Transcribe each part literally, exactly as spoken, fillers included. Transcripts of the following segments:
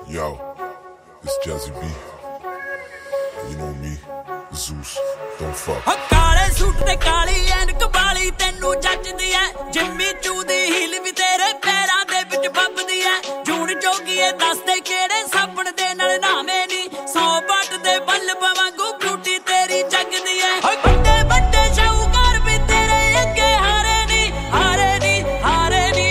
Yo, it's Jazzy B. You know me, Zeus, don't fuck. ਕਾਲੇ suit ਤੇ ਕਾਲੀ ਐਨਕ ਵਾਲੀ ਤੈਨੂੰ ਜੱਜਦੀ ਐ ਜਿੰਮੀ ਚੂ ਦੀ ਹੀਲ ਵੀ ਤੇਰੇ ਪੈਰਾਂ ਦੇ ਵਿੱਚ ਬੱਬਦੀ ਐ ਜੂਣ ਜੋਗੀਏ ਦੱਸਦੇ ਕਿਹੜੇ ਸਾਬਣ ਦੇ ਨਾਲ ਨਾਵੇਂ ਨੀ ਸੌ ਬੱਟ ਦੇ ਬੱਲਬ ਵਾਂਗੂ ਬਿਊਟੀ ਤੇਰੀ ਜਗਦੀ ਐ ਵੱਡੇ ਵੱਡੇ ਸ਼ੌਕਾਰ ਵੀ ਤੇਰੇ ਅੱਗੇ ਹਾਰੇ ਨੀ ਹਾਰੇ ਨੀ ਹਾਰੇ ਨੀ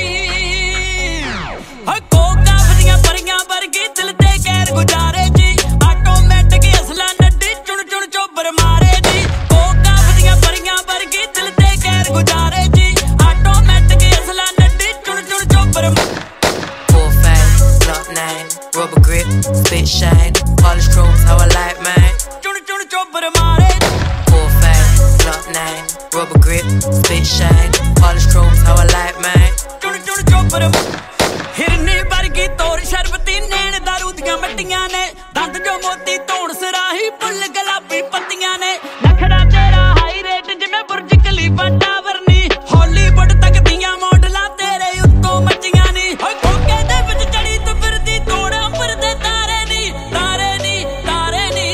ਕੋਕਾ ਵਧੀਆਂ ਪਰੀਆਂ ਵਰਗੀ ਦਿਲ ਤੇ ਕਹਿਰ ਗੁਜ਼ਾਰੇ ਜੀ ਆਟੋਮੈਟਿਕ ਅਸਲਾ ਨੱਡੀ ਚੁਣ ਚੁਣ ਚੋਬਰ ਮਾਰੇ ਜੀ ਕੋਕਾ ਵਧੀਆਂ ਪਰੀਆਂ ਵਰਗੀ ਦਿਲ ਤੇ ਕਹਿਰ ਗੁਜ਼ਾਰੇ ਜੀ ਆਟੋਮੈਟਿਕ ਅਸਲਾ ਨੱਡੀ ਚੁਣ ਚੁਣ ਚੋਬਰ Four five, Glock nine, rubber grip, spit shine, polish chrome how I like mine. ਚੁਣ ਚੁਣ ਚੋਬਰ ਮਾਰੇ Four five, Glock nine, rubber grip, spit shine, polish chrome how I like mine. ਚੁਣ ਚੁਣ ਚੋਬਰ ਹਿਰਨੀ ਵਰਗੀ ਤੋਰ ਸ਼ਰਬਤੀ ਨੈਣ ਦਾਰੂ ਦੀਆਂ ਮੱਟੀਆਂ ਨੇ ਦੰਦ ਜੋ ਮੋਤੀ ਧੌਣ ਸਰਾਹੀ ਫੁੱਲ ਗੁਲਾਬੀ ਪੱਤੀਆਂ ਨੇ ਨਖੜਾ ਤੇਰਾ ਹਾਈ ਰੇਟ ਜਿਵੇਂ ਬੁਰਜ ਖਲੀਫਾ ਟਾਵਰ ਨੀ ਹਾਲੀਵੁੱਡ ਤੱਕ ਦੀਆਂ ਮਾਡਲਾਂ ਤੇਰੇ ਉੱਤੋਂ ਮੱਚੀਆਂ ਨੀ ਓਏ ਕੋਕੇ ਦੇ ਵਿੱਚ ਚੜੀ ਤੂੰ ਫਿਰਦੀ ਤੋੜ ਅੰਬਰ ਦੇ ਤਾਰੇ ਨੀ ਤਾਰੇ ਨੀ ਤਾਰੇ ਨੀ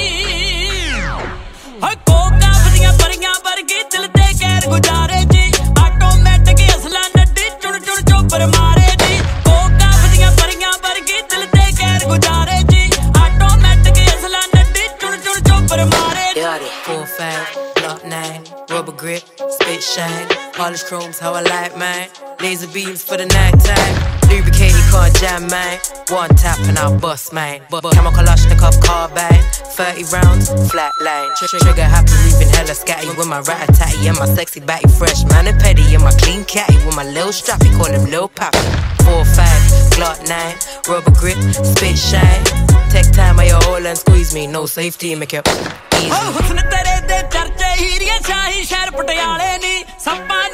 ਓਏ ਕੋਕਾ ਵਧੀਆਂ ਪਰੀਆਂ ਵਰਗੀ ਦਿਲ ਤੇ ਕਹਿਰ ਗੁਜ਼ਾਰੇ ਜੀ ਆਟੋਮੈਟਿਕ ਅਸਲਾ ਨੱਡੀ ਚੁਣ ਚੁਣ ਚੋਬਰ ਮਾਰੇ ਜੀ ਕੋਕਾ ਵਧੀਆਂ ਪਰੀਆਂ ਵਰਗੀ ਦਿਲ ਤੇ ਕਹਿਰ ਗੁਜ਼ਾਰੇ ਜੀ ਆਟੋਮੈਟਿਕ ਅਸਲਾ ਨੱਡੀ ਚੁਣ ਚੁਣ ਚੋਬਰ ਮਾਰੇ Four five, Glock nine, rubber grip, spit shine, polish chromes how I like mine. Laser beams for the night time, lubricated can't jam mine. One tap and I'll bust mine. But camera Kalashnikov carbine, thirty rounds, flat line. Tr Trigger happy, moving hella scatty with my rat-a-tatty and my sexy batty fresh man and petty and my clean catty with my lil strappy, call him Lil Pappy. Four five, Glock nine, rubber grip, spit shine. Take time at your hole and squeeze me, no safety, make it easy. ਹੁਸਨ ਤੇਰੇ ਦੇ ਚਰਚੇ ਹੀਰੀਆਂ ਸ਼ਾਹੀ ਸ਼ਹਿਰ ਪਟਿਆਲੇ ਨੀ ਸੱਪਾਂ